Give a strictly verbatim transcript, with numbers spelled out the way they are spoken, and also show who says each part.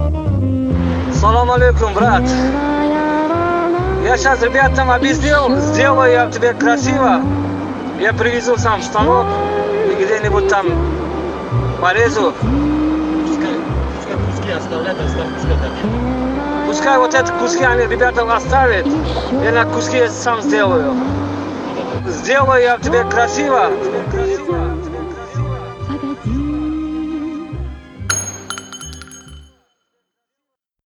Speaker 1: Салам алейкум, брат. Я сейчас ребятам объяснил, сделаю я тебе красиво. Я привезу сам станок и где-нибудь там порезу.
Speaker 2: Пускай, пускай куски оставляют, оставь куски так.
Speaker 1: Пускай вот эти куски они ребятам оставят. Я на куски сам сделаю. Сделаю я тебе красиво. Красиво.